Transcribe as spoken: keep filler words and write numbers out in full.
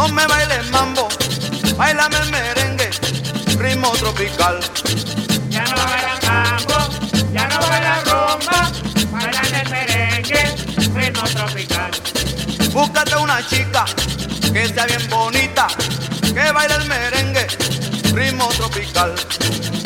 No me bailes mambo, bailame el merengue, ritmo tropical. Ya no bailan mambo, ya no bailan rumba, bailan el merengue, ritmo tropical. Búscate una chica que sea bien bonita, que baile el merengue, ritmo tropical.